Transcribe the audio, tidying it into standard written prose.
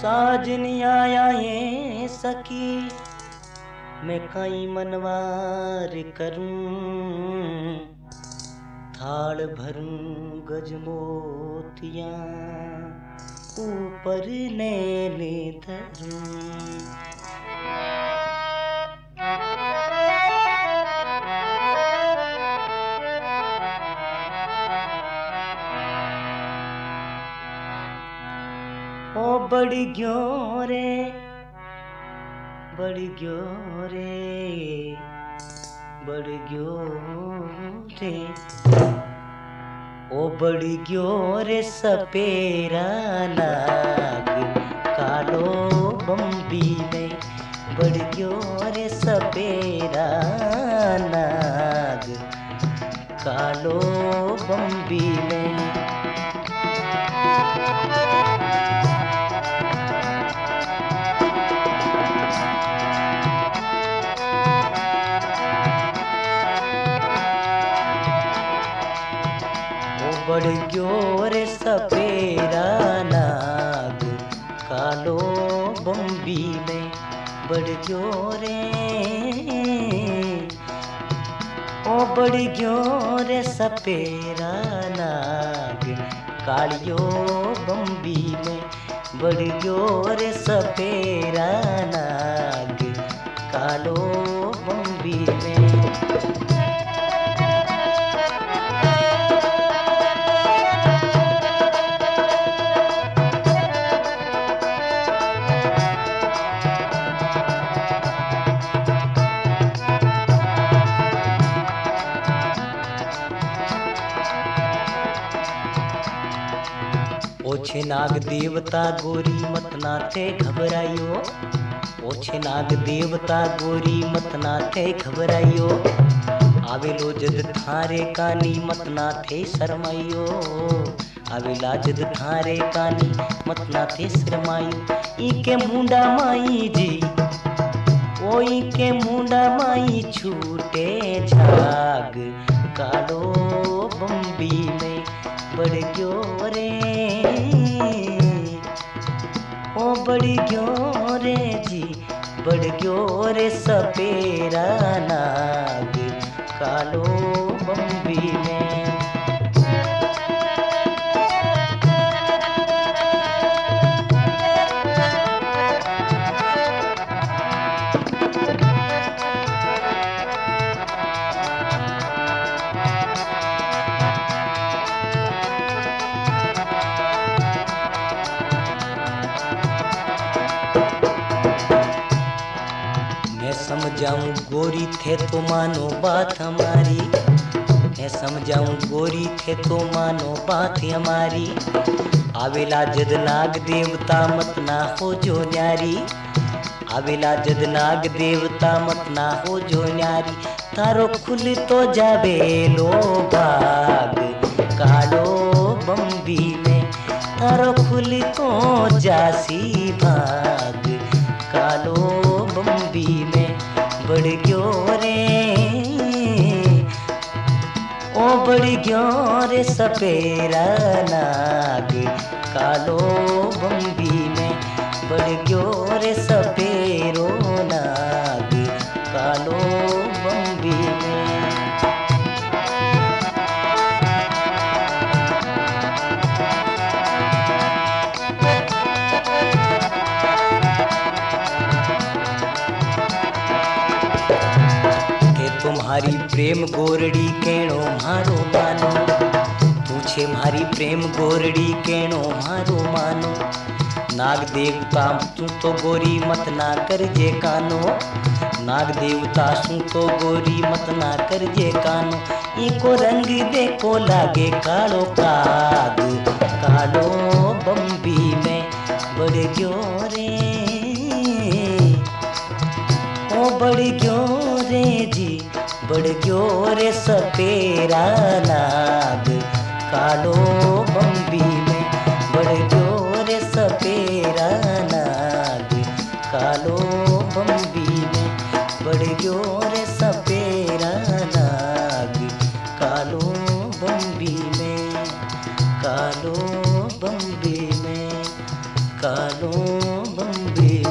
साजनी आया ये सखी मैं कई मनवार करूं, थाल भरूं गजमोतियां ऊपर नैने धरूं। ओ बड़ी ग्यों रे बड़ी ग्यों रे बड़ी ग्यों रे, ओ बड़ी ग्यों रे सपेरा नाग कालो बम्बी में, बड़ी ग्यों रे सपेरा नाग कालो बम्बी में। बड़ ग्यो रे सपेरा नाग कालो बम्बी में, बड़ ग्यो रे ओ बड़ ग्यो रे सपेरा नाग कालियो बम्बी में, बड़ ग्यो रे सपेरा नाग कालो बम्बी में। ओछे नाग देवता गोरी मत ना थे घबराइयो, ओछे नाग देवता गोरी मत ना थे घबराइयो, आवेलो जद थारे कानी मत ना थे शरमाइयो, आवेला जद थारे कानी मत ना थे शरमाइयो। इके मुंडा माई जी ओ इके मुंडा माई छूटे झाग कालो बम्बी में, बड़ ग्यो रे ओ बड़ ग्यो रे जी, बड़ ग्यो रे सपेरा नाग कालो बम्बी में। समझाऊं गोरी थे तो मानो बात हमारी, मैं समझाऊं गोरी थे तो मानो बात हमारी, आवेला जद नाग देवता मत ना हो जो न्यारी, आवेला जद नाग देवता मत ना हो जो न्यारी, तारो खुल तो जावे लो भाग कालो बम्बी में, तारो खुल तो जासी भाग कालो बम्बी में, बड़ ग्यो रे ओ बड़ ग्यो रे सपेरा नाग कालो बम्बी में, बड़ ग्यो रे सपेरो नाग कालो बम्बी में। तुम्हारी प्रेम गोरड़ी केणो मारो मानो, पूछे मारी प्रेम गोरड़ी केणो मारो मानो, नाग देवता तू तो गोरी मत ना कर जे कानो, नाग देवता सू तो गोरी मत ना कर जे कानो, इको रंग देखो लागे कालो काग कालो बम्बी में, बड़ ग्यो रे ओ बड़ ग्यो रे जी, बड़ ग्यो रे सपेरा नाग कालो बम्बी में, बड़ ग्यो रे सपेरा नाग कालो बम्बी में, बड़ ग्यो रे सपेरा नाग कालो बम्बी में, कालो बम्बी में, कालो बम्बे